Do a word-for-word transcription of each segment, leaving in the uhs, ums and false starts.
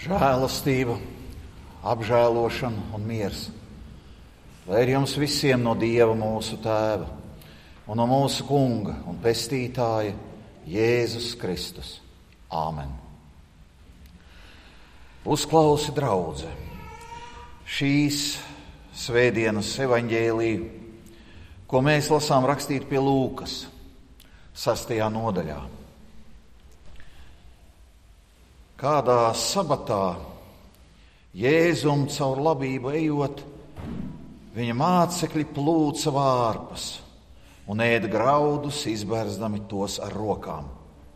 Žēlastība, apžēlošana un miers, lai ir jums visiem no Dieva mūsu Tēva un no mūsu Kunga un Pestītāja Jēzus Kristus. Āmen. Uzklausi, draudze, šīs svētdienas evaņģēliju, ko mēs lasām rakstīt pie Lūkas, sastajā nodaļā. Kādā sabatā Jēzum caur labību ejot, viņa mācekļi plūca vārpas un ēda graudus, izbērzdami tos ar rokām.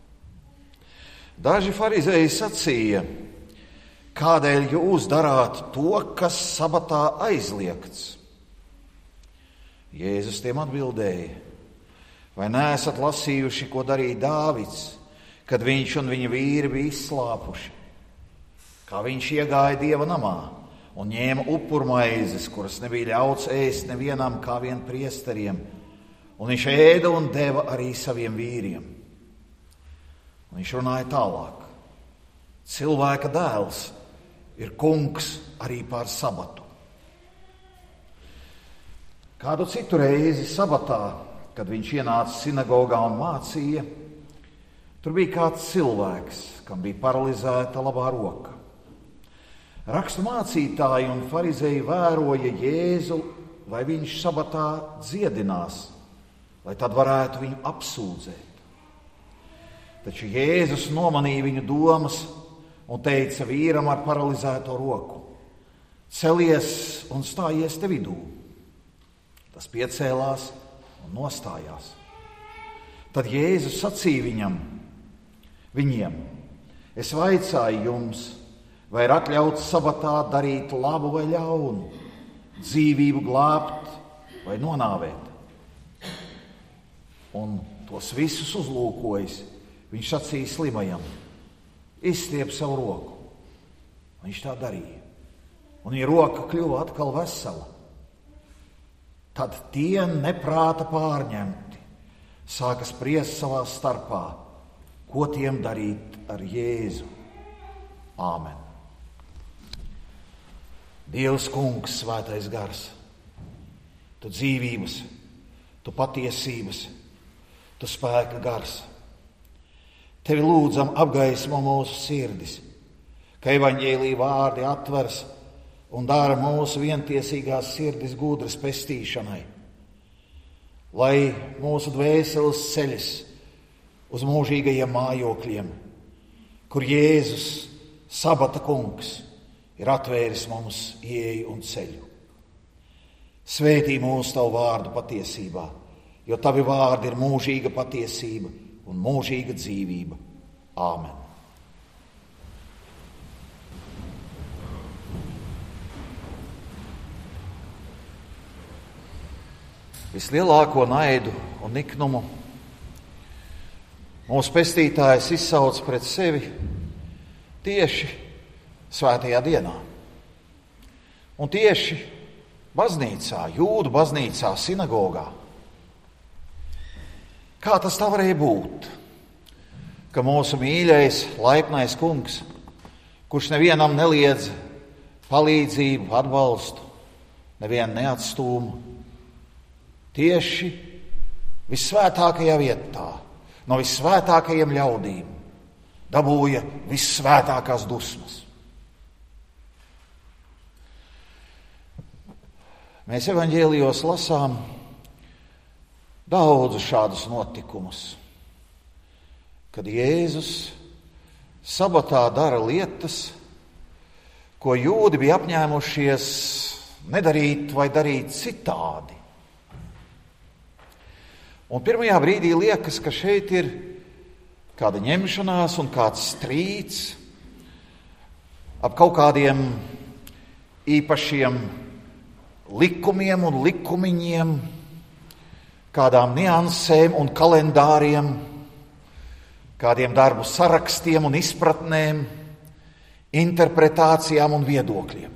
Daži farizēji sacīja: kādēļ jūs darāt to, kas sabatā aizliegts? Jēzus tiem atbildēja: vai neesat lasījuši, ko darīja Dāvids, kad viņš un viņa vīri bija izslāpuši? Kā viņš iegāja Dieva namā un ņēma upurmaizes, kuras nebija ļauts ēst nevienam kā vien priesteriem, un viņš ēda un deva arī saviem vīriem. Un viņš runāja tālāk: cilvēka dēls ir kungs arī pār sabatu. Kādu citu reizi sabatā, kad viņš ienāca sinagogā un mācīja, tur bija kāds cilvēks, kam bija paralizēta labā roka. Rakstu mācītāji un farizēji vēroja Jēzu, vai viņš sabatā dziedinās, lai tad varētu viņu apsūdzēt. Taču Jēzus nomanīja viņu domas un teica vīram ar paralizēto roku: celies un stājies te vidū. Tas piecēlās un nostājās. Tad Jēzus sacīja viņam, viņiem: es vaicāju jums, vai ir atļauts sabatā darīt labu vai ļaunu, dzīvību glābt vai nonāvēt? Un tos visus uzlūkojis, viņš sacīja slimajam: izstiep savu roku. Viņš tā darīja, un viņa roka kļuva atkal vesela. Tad tie neprāta pārņemti sāka spriest savā starpā, ko tiem darīt ar Jēzu. Āmen. Dievs Kungs, svētais gars, tu dzīvības, tu patiesības, tu spēka gars. Tevi lūdzam, apgaismo mūsu sirdis, ka evaņģēlija vārdi atvers un dara mūsu vientiesīgās sirdis gudras pestīšanai, lai mūsu dvēseles ceļas uz mūžīgajiem mājokļiem, kur Jēzus, sabata kungs, ir atvēris mums ieeju un ceļu. Svētī mūsu tavu vārdu patiesībā, jo tavi vārdi ir mūžīga patiesība un mūžīga dzīvība. Āmen. Vislielāko naidu un niknumu mūsu pestītājs izsauc pret sevi tieši svētajā dienā. Un tieši baznīcā, jūdu baznīcā, sinagogā. Kā tas tā varēja būt, ka mūsu mīļais, laipnais kungs, kurš nevienam neliedz palīdzību, atbalstu, nevienu neatstūmu, tieši vissvētākajā vietā, no vissvētākajiem ļaudīm, dabūja vissvētākās dusmas. Mēs evaņģēlijos lasām daudz šādus notikumus, kad Jēzus sabatā dara lietas, ko jūdi bija apņēmušies nedarīt vai darīt citādi. Un pirmajā brīdī liekas, ka šeit ir kāda ņemšanās un kāds strīds ap kaut kādiem īpašiem likumiem un likumiņiem, kādām niansēm un kalendāriem, kādiem darbu sarakstiem un izpratnēm, interpretācijām un viedokļiem.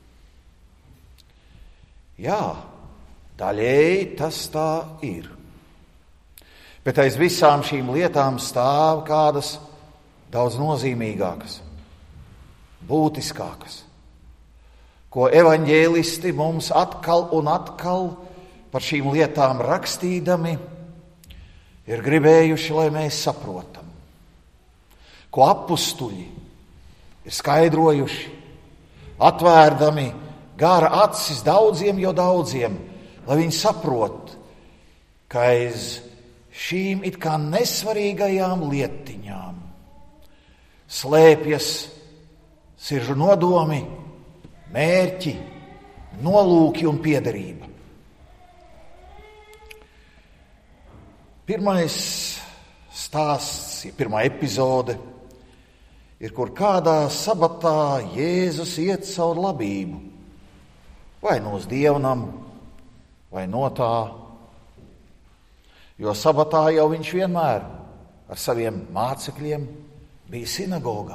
Jā, daļēji tas tā ir. Bet aiz visām šīm lietām stāv kādas daudz nozīmīgākas. būtiskākas, ko evaņģēlisti mums atkal un atkal par šīm lietām rakstīdami ir gribējuši, lai mēs saprotam, ko apustuļi ir skaidrojuši, atvērdami gara acis daudziem, jo daudziem, lai viņi saprot, ka aiz šīm it kā nesvarīgajām lietiņām slēpjas sirdžu nodomi, mērķi, nolūki un piederība. Pirmais stāsts, pirmā epizode ir, kur kādā sabatā Jēzus iet caur labību, vai no uz dievnam, vai no tā, jo sabatā jau viņš vienmēr ar saviem mācekļiem bija sinagogā.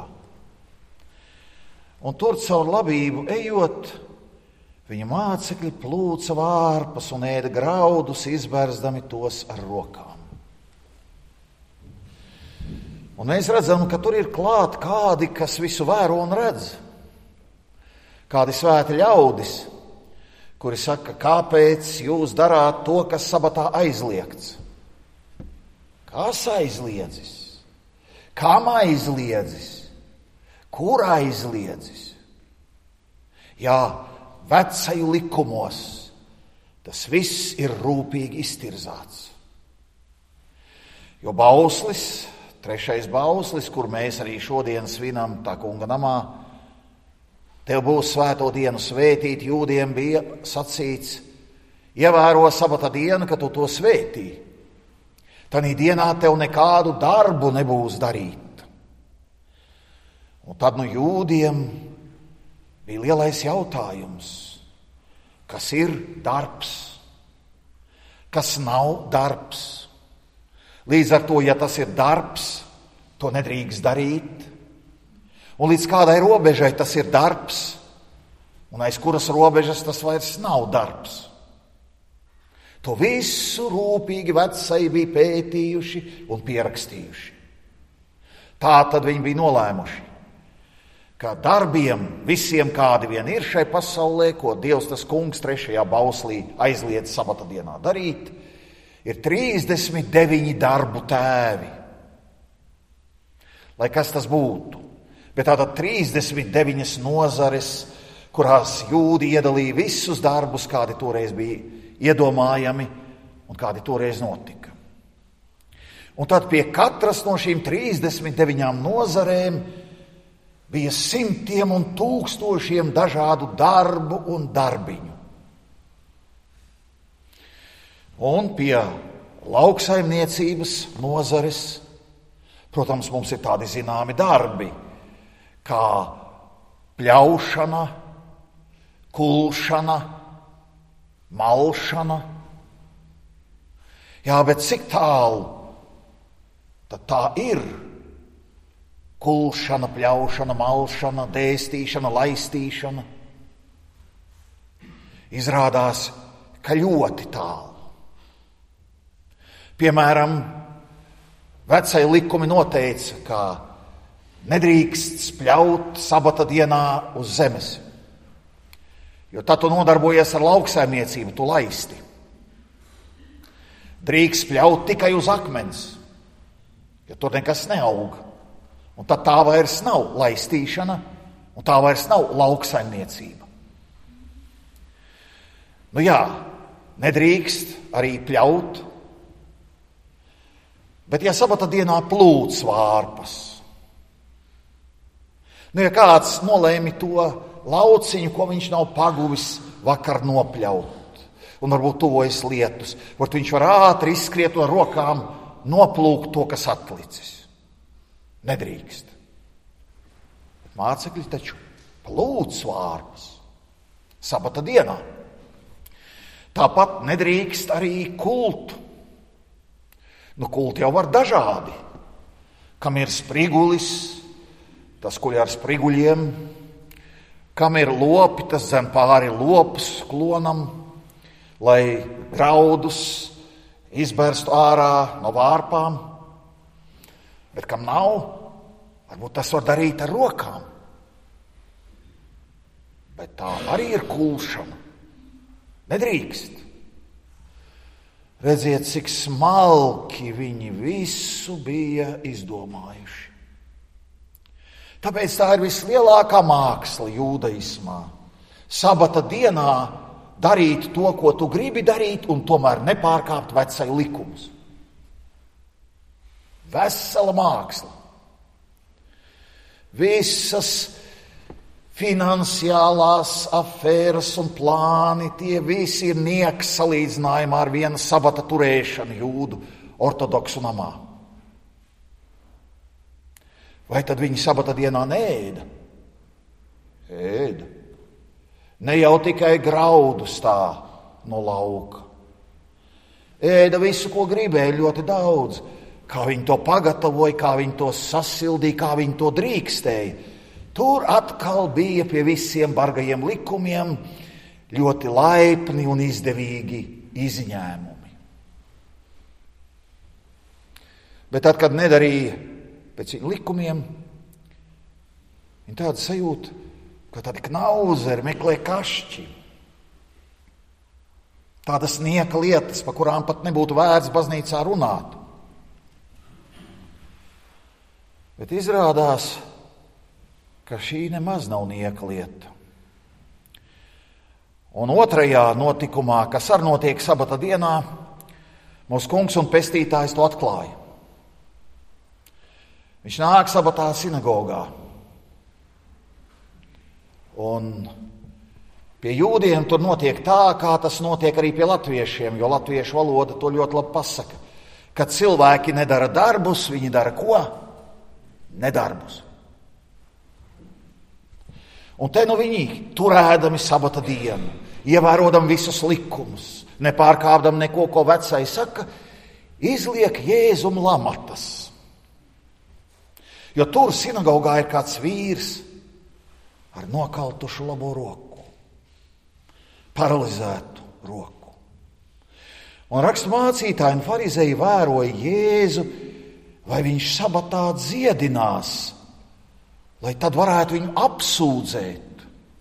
Un tur caur labību ejot, viņa mācekļi plūca vārpas un ēda graudus, izbērzdami tos ar rokām. Un mēs redzam, ka tur ir klāt kādi, kas visu vēro un redz. Kādi svēti ļaudis, kuri saka, kāpēc jūs darāt to, kas sabatā aizliegts? Kas aizliedzis? Kam aizliedzis? Kur aizliedzis? Jā, vecaju likumos tas viss ir rūpīgi iztirzāts. Jo bauslis, trešais bauslis, kur mēs arī šodien svinam tā kunga namā, tev būs svēto dienu svētīt, jūdiem bija sacīts, ievēro sabata dienu, ka tu to svētī. Tanī dienā tev nekādu darbu nebūs darīt. Un tad nu jūdiem bija lielais jautājums, kas ir darbs, kas nav darbs. Līdz ar to, ja tas ir darbs, to nedrīkst darīt. Un līdz kādai robežai tas ir darbs, un aiz kuras robežas tas vairs nav darbs. To visu rūpīgi vecai bija pētījuši un pierakstījuši. Tā tad viņi bija nolēmuši, ka darbiem visiem, kādi vien ir šai pasaulē, ko Dievs tas kungs trešajā bauslī aizliedz sabata dienā darīt, ir trīsdesmit deviņi darbu tēvi. Lai kas tas būtu, bet tātad trīsdesmit deviņas nozares, kurās jūdi iedalīja visus darbus, kādi toreiz bija iedomājami un kādi toreiz notika. Un tad pie katras no šīm trīsdesmit deviņām nozarēm bija simtiem un tūkstošiem dažādu darbu un darbiņu. Un pie lauksaimniecības nozares, protams, mums ir tādi zināmi darbi, kā pļaušana, kulšana, malšana. Jā, bet cik tālu tad tā ir? Kulšana, pļaušana, malšana, dēstīšana, laistīšana. Izrādās, ka ļoti tālu. Piemēram, vecai likumi noteica, ka nedrīkst spļaut sabata dienā uz zemes. Jo tad tu nodarbojies ar lauksaimniecību, tu laisti. Drīkst spļaut tikai uz akmens, jo tur nekas neaug. Un tad tā vairs nav laistīšana, un tā vairs nav lauksaimniecība. Nu jā, nedrīkst arī pļaut, bet ja sabata dienā plūc vārpas, nu ja kāds nolēmi to lauciņu, ko viņš nav paguvis vakar nopļaut, un varbūt tuvojas lietus, varbūt viņš var ātri izskriet no rokām, noplūkt to, kas atlicis. Nedrīkst. Bet mācekļi taču plūc vārpas sabata dienā. Tāpat nedrīkst arī kultu. Nu, kulti jau var dažādi. Kam ir sprigulis, tas kuļ ar spriguļiem, kam ir lopi, tas zem pāri lopus klonam, lai graudus izbērstu ārā no vārpām. Bet kam nav, varbūt tas var darīt ar rokām. Bet tā arī ir kulšana. Nedrīkst. Redziet, cik smalki viņi visu bija izdomājuši. Tāpēc tā ir vislielākā māksla jūdaismā. Sabata dienā darīt to, ko tu gribi darīt, un tomēr nepārkāpt vecai likumus. Vesela māksla. Visas finansiālās afēras un plāni, tie visi ir nieks salīdzinājumā ar vienu sabata turēšanu jūdu ortodoksu namā. Vai tad viņi sabata dienā neēda? Ēda. Ne jau tikai graudus tā no lauka. Ēda visu, ko gribēja, ļoti daudz. Kā viņi to pagatavoja, kā viņi to sasildīja, kā viņi to drīkstēja. Tur atkal bija pie visiem bargajiem likumiem ļoti laipni un izdevīgi izņēmumi. Bet tad, kad nedarīja pēc viņu likumiem, viņi tāda sajūta, ka tādi knauzeri meklē kašķi. Tādas nieka lietas, pa kurām pat nebūtu vērts baznīcā runāt. Bet izrādās, ka šī nemaz nav nieka lieta. Un otrajā notikumā, kas arī notiek sabata dienā, mūsu kungs un pestītājs to atklāja. Viņš nāk sabatā sinagogā. Un pie jūdiem tur notiek tā, kā tas notiek arī pie latviešiem, jo latviešu valoda to ļoti labi pasaka. Kad cilvēki nedara darbus, viņi dara ko? Nedarbus. Un te nu viņi turēdami sabata dienu, ievērodam visus likumus, nepārkāpdam neko, ko vecai saka, izliek Jēzum lamatas. Jo tur sinagogā ir kāds vīrs ar nokautušu labo roku, paralizētu roku. Un raksturmācītāji un farizēji vēroja Jēzu, vai viņš sabatā dziedinās, lai tad varētu viņu apsūdzēt.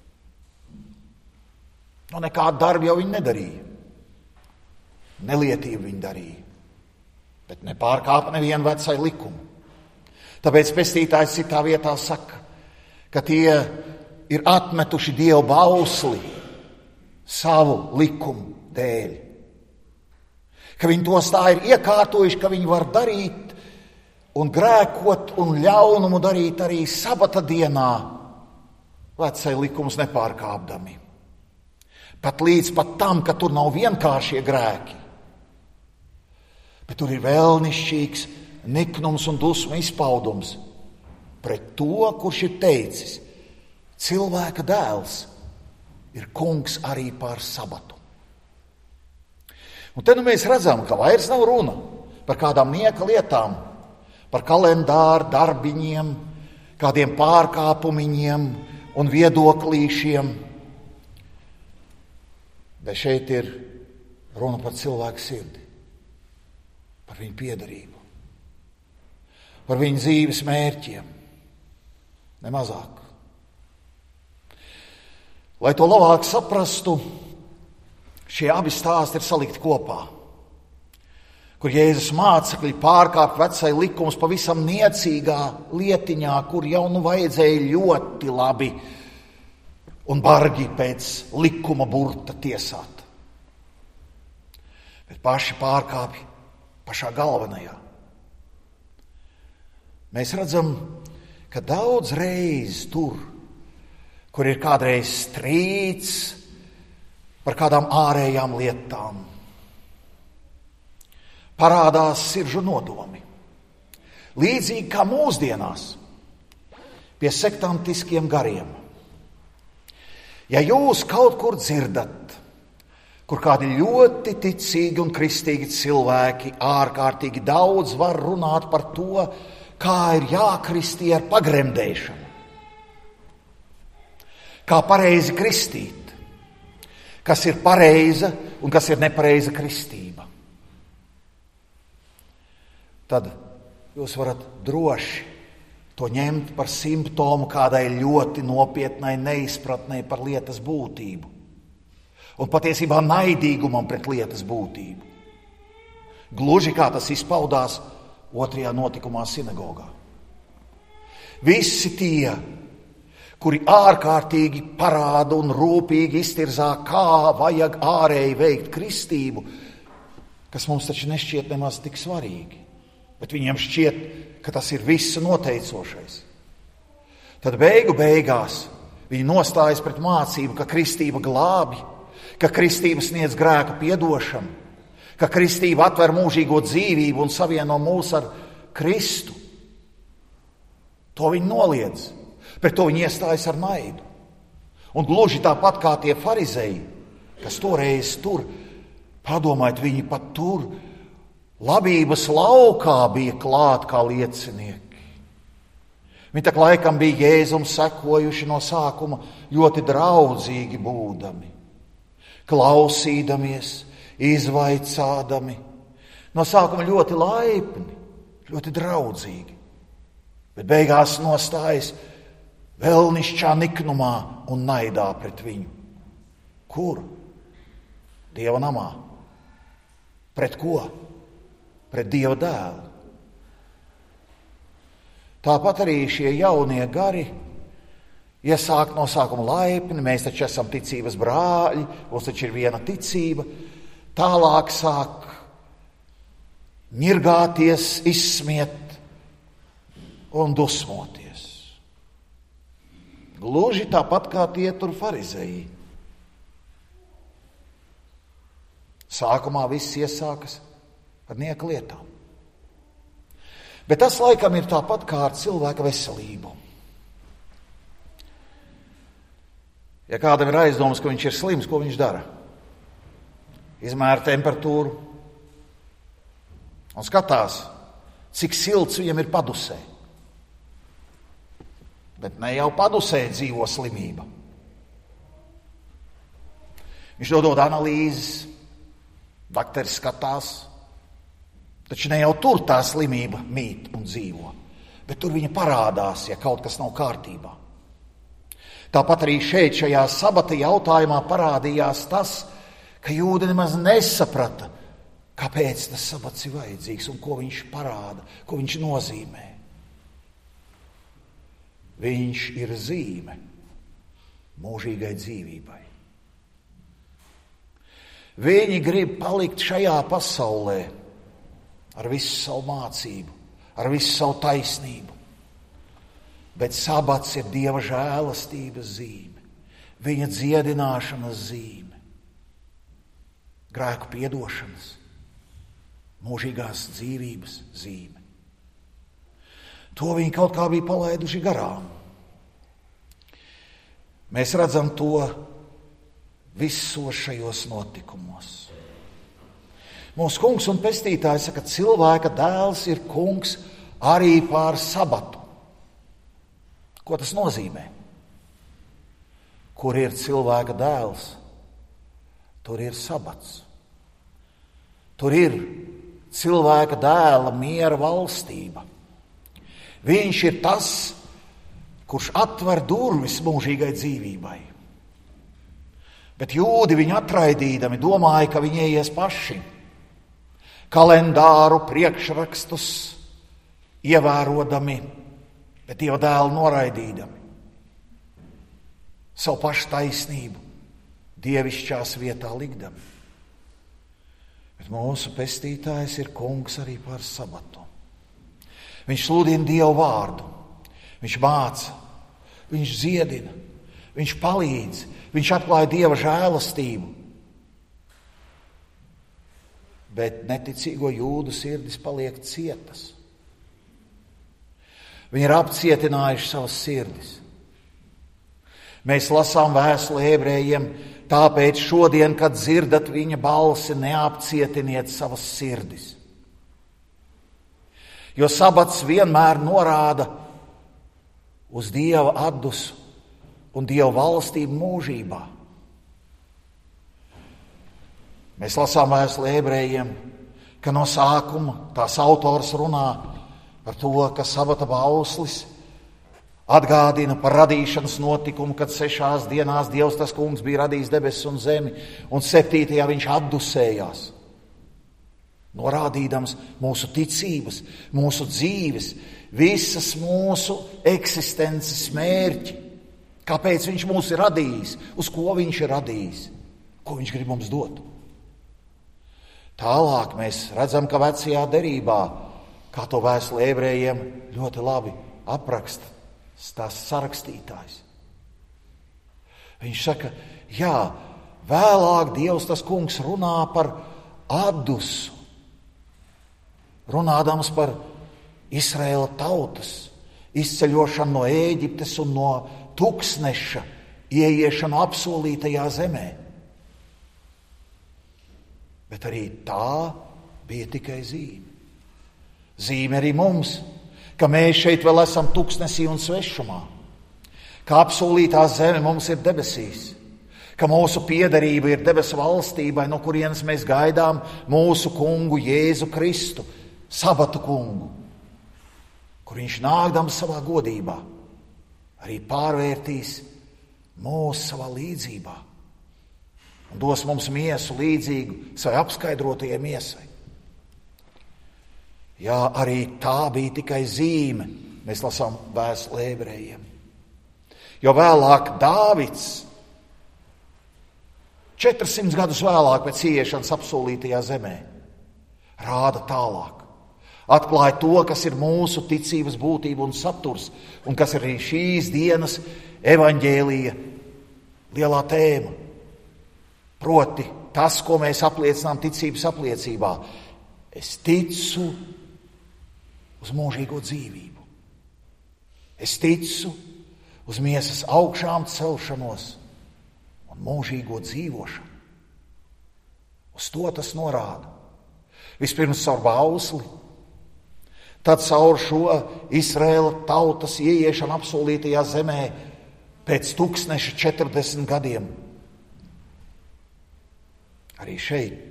Nu, nekādu darbu jau viņi nedarīja. Nelietību viņi darīja, bet nepārkāpa nevienu vecai likumu. Tāpēc pestītājs citā vietā saka, ka tie ir atmetuši Dievu bausli savu likumu dēļ. Ka viņi tos tā ir iekārtojuši, ka viņi var darīt un grēkot un ļaunumu darīt arī sabata dienā, vecai likumus nepārkāpdami. Pat līdz pat tam, ka tur nav vienkāršie grēki, bet tur ir vēlnišķīgs niknums un dusmu izpaudums pret to, kurš ir teicis, cilvēka dēls ir kungs arī pār sabatu. Un te nu mēs redzam, ka vairs nav runa par kādām nieka lietām, par kalendāru darbiņiem, kādiem pārkāpumiņiem un viedoklīšiem. Bet šeit ir runa par cilvēku sirdi, par viņu piederību, par viņu dzīves mērķiem, nemazāk. Lai to labāk saprastu, šie abi stāsti ir salikti kopā, kur Jēzus mācekļi pārkāp vecai likumus pavisam niecīgā lietiņā, kur jau nu vajadzēja ļoti labi un bargi pēc likuma burta tiesāt. Bet paši pārkāpj pašā galvenajā. Mēs redzam, ka daudz reiz tur, kur ir kādreiz strīds par kādām ārējām lietām, parādās sirdžu nodomi. Līdzīgi kā mūsdienās pie sektantiskiem gariem. Ja jūs kaut kur dzirdat, kur kādi ļoti ticīgi un kristīgi cilvēki ārkārtīgi daudz var runāt par to, kā ir jākristī ar pagremdēšanu, kā pareizi kristīt, kas ir pareiza un kas ir nepareiza kristība, tad jūs varat droši to ņemt par simptomu kādai ļoti nopietnai neizpratnei par lietas būtību un patiesībā naidīgumam pret lietas būtību. Gluži kā tas izpaudās otrajā notikumā sinagogā. Visi tie, kuri ārkārtīgi parāda un rūpīgi iztirzā, kā vajag ārēji veikt kristību, kas mums taču nešķiet nemaz tik svarīgi, bet viņiem šķiet, ka tas ir viss noteicošais. Tad beigu beigās viņi nostājas pret mācību, ka kristība glābi, ka kristība sniedz grēka piedošanu, ka kristība atver mūžīgo dzīvību un savieno mūs ar Kristu. To viņi noliedz, pret to viņi iestājas ar naidu. Un gluži tāpat kā tie farizeji, kas toreiz tur, padomājiet, viņi pat tur labības laukā bija klāt kā liecinieki. Viņi tak laikam bija Jēzum sekojuši no sākuma ļoti draudzīgi būdami, klausīdamies, izvaicādami, no sākuma ļoti laipni, ļoti draudzīgi, bet beigās nostājas vēlnišķā niknumā un naidā pret viņu. Kur? Dieva namā. Pret ko? Pret Dieva dēlu. Tāpat arī šie jaunie gari iesāk no sākuma laipni, mēs taču esam ticības brāļi, mums taču ir viena ticība, tālāk sāk ņirgāties, izsmiet un dusmoties. Gluži tāpat kā tie tur farizeji. Sākumā viss iesākas ar nieka lietām. Bet tas laikam ir tāpat kā ar cilvēka veselību. Ja kādam ir aizdomas, ka viņš ir slims, ko viņš dara? Izmēra temperatūru un skatās, cik silts viņam ir padusē. Bet ne jau padusē dzīvo slimība. Viņš dodod analīzes, dakteris skatās, taču ne jau tur tā slimība mīt un dzīvo, bet tur viņa parādās, ja kaut kas nav kārtībā. Tāpat arī šeit, šajā sabata jautājumā parādījās tas, ka jūdi nemaz nesaprata, kāpēc tas sabats ir vajadzīgs un ko viņš parāda, ko viņš nozīmē. Viņš ir zīme mūžīgai dzīvībai. Viņi grib palikt šajā pasaulē ar visu savu mācību, ar visu savu taisnību. Bet sabats ir Dieva žēlastības zīme, viņa dziedināšanas zīme, grēku piedošanas, mūžīgās dzīvības zīme. To viņi kaut kā bija palaiduši garām. Mēs redzam to visos šajos notikumos. Mūsu kungs un pestītājs saka, ka cilvēka dēls ir kungs arī pār sabatu. Ko tas nozīmē? Kur ir cilvēka dēls, tur ir sabats. Tur ir cilvēka dēla miera valstība. Viņš ir tas, kurš atver durvis mūžīgai dzīvībai. Bet jūdi viņu atraidīdami domāja, ka viņi ies paši. Kalendāru, priekšrakstus ievērodami, bet Dieva dēlu noraidīdami. Savu pašu taisnību dievišķās vietā likdami. Bet mūsu pestītājs ir kungs arī par sabatu. Viņš sludina Dievu vārdu, viņš māca, viņš dziedina, viņš palīdz, viņš atklāja Dieva žēlastību. Bet neticīgo jūdu sirdis paliek cietas. Viņi ir apcietinājuši savas sirdis. Mēs lasām vēstuli ebrejiem, tāpēc šodien, kad dzirdat viņa balsi, neapcietiniet savas sirdis. Jo sabats vienmēr norāda uz Dieva atdusu un Dieva valstību mūžībā. Mēs lasām vēstuli ebrejiem, ka no sākuma tās autors runā par to, ka sabata bauslis atgādina par radīšanas notikumu, kad sešās dienās Dievs tas kungs bija radījis debesis un zemi, un septītajā viņš atdusējās, norādīdams mūsu ticības, mūsu dzīves, visas mūsu eksistences mērķi. Kāpēc viņš mūs ir radījis, uz ko viņš ir radījis, ko viņš grib mums dot. Tālāk mēs redzam, ka vecajā derībā, kā to vēstule ebrejiem ļoti labi apraksta tās sarakstītājs. Viņš saka, jā, vēlāk Dievs tas kungs runā par atdusu, runādams par Izraēla tautas izceļošanu no Ēģiptes un no tuksneša ieiešanu apsolītajā zemē. Bet arī tā bija tikai zīme. Zīme arī mums, ka mēs šeit vēl esam tuksnesī un svešumā, ka apsolītā zeme mums ir debesīs, ka mūsu piederība ir debesu valstībai, no kurienes mēs gaidām mūsu kungu Jēzu Kristu, sabatu kungu, kur viņš nākdams savā godībā arī pārvērtīs mūs savā līdzībā un dos mums miesu līdzīgu savai apskaidrotajai miesai. Jā, arī tā bija tikai zīme, mēs lasām vēstuli ebrejiem. Jo vēlāk Dāvids, četrsimt gadus vēlāk pēc ieiešanas apsolītajā zemē, rāda tālāk, atklāja to, kas ir mūsu ticības būtība un saturs, un kas ir arī šīs dienas evaņģēlija lielā tēma. Proti, tas, ko mēs apliecinām ticības apliecībā. Es ticu uz mūžīgo dzīvību. Es ticu uz miesas augšām celšanos un mūžīgo dzīvošanu. Uz to tas norāda. Vispirms caur bausli, tad caur šo Izraēla tautas ieiešanu apsolītajā zemē pēc tūkstneša četrdesmit gadiem. Arī šeit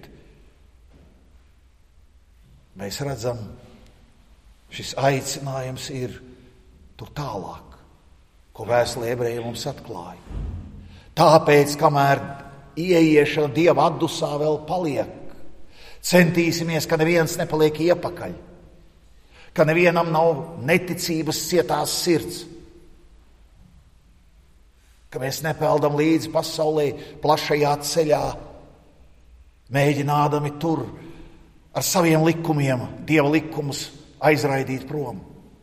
mēs redzam, šis aicinājums ir tur tālāk, ko vēstule ebrejiem mums atklāja. Tāpēc, kamēr ieiešana Dieva atdusā vēl paliek, centīsimies, ka neviens nepaliek iepakaļ, ka nevienam nav neticības cietās sirds, ka mēs nepeldam līdzi pasaulē plašajā ceļā, mēģinādami tur ar saviem likumiem Dieva likumus aizraidīt prom.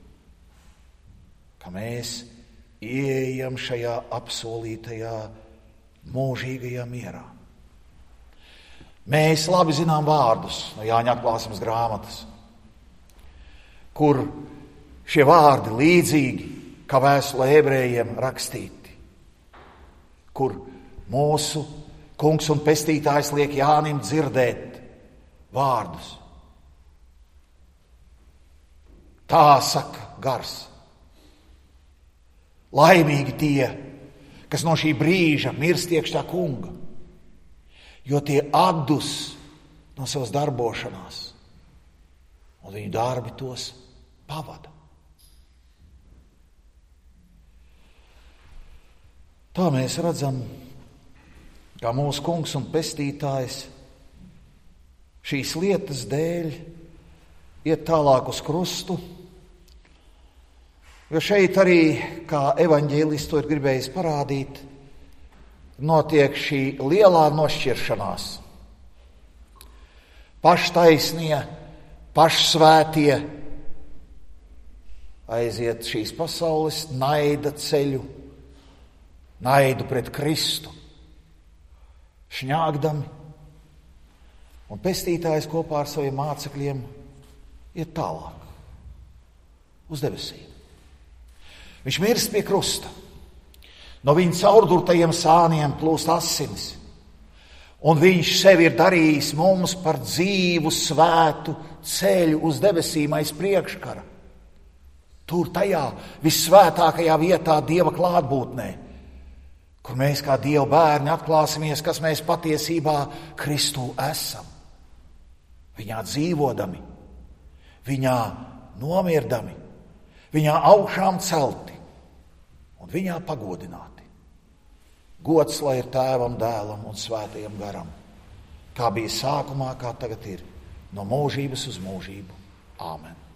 Ka mēs ieejam šajā apsolītajā mūžīgajā mierā. Mēs labi zinām vārdus no Jāņa atklāsmes grāmatas, kur šie vārdi līdzīgi kā vēstulē ebrejiem rakstīti, kur mūsu Kungs un pestītājs liek Jānim dzirdēt vārdus. Tā saka gars. Laimīgi tie, kas no šī brīža mirst iekšā kunga, jo tie atdus no savas darbošanās, un viņu darbi tos pavada. Tā mēs redzam, kā mūsu kungs un pestītājs šīs lietas dēļ iet tālāk uz krustu, jo šeit arī, kā evaņģēlists to ir gribējis parādīt, notiek šī lielā nošķiršanās. Paštaisnie, pašsvētie aiziet šīs pasaules naida ceļu, naidu pret Kristu, šņāgdami, un pestītājs kopā ar saviem mācekļiem iet tālāk, uz debesīm. Viņš mirst pie krusta, no viņa caurdurtajiem sāniem plūst asinis, un viņš sevi ir darījis mums par dzīvu, svētu ceļu uz debesīm aiz priekškara. Tur tajā vissvētākajā vietā Dieva klātbūtnē, kur mēs kā Dieva bērni atklāsimies, kas mēs patiesībā Kristū esam. Viņā dzīvodami, viņā nomirdami, viņā augšām celti viņā pagodināti. Gods lai ir Tēvam, Dēlam un Svētajam garam, kā bija sākumā, kā tagad ir, no mūžības uz mūžību. Āmen.